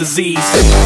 disease.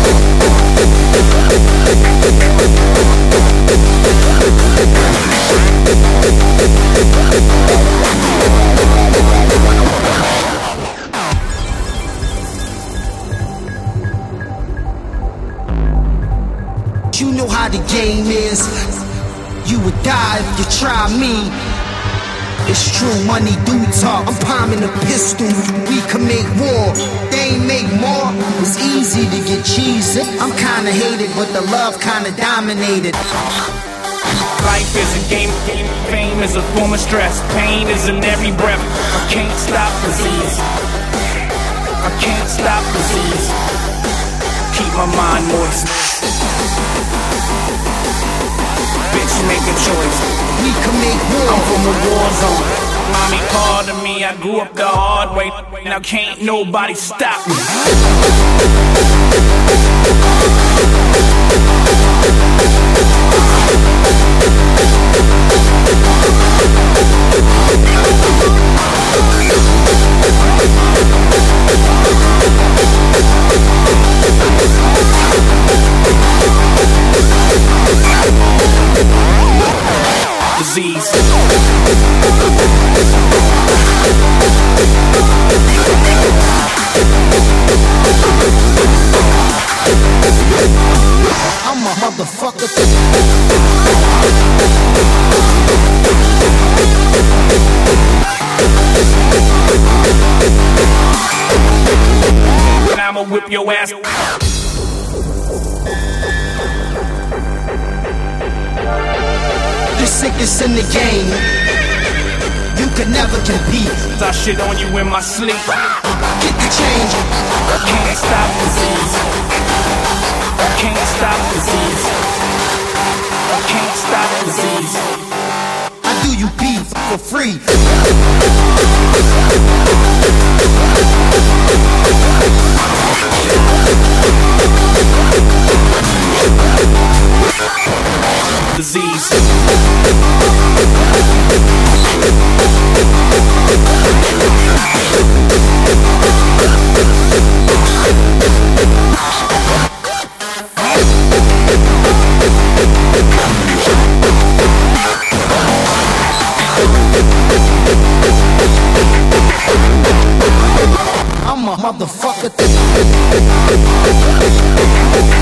You know how the game is. You would die if you try me. It's true, money do talk. I'm palming a pistol. We can make war, they ain't make more. It's easy to get cheesy. I'm kinda hated, but the love kinda dominated. Life is a game, fame is a form of stress. Pain is in every breath. I can't stop disease. I can't stop disease. Keep my mind moist. Bitch, make a choice. We can make war. I'm from a war zone. Mommy pardon me, I grew up the hard way. Now can't nobody stop me. Disease. I'm a motherfucker. And I'ma whip your ass. The sickest in the game. You could never compete. I shit on you in my sleep. Get the change. Can't stop disease. Can't stop disease. Can't stop disease. I do you beats for free. Disease. I'm a motherfucker.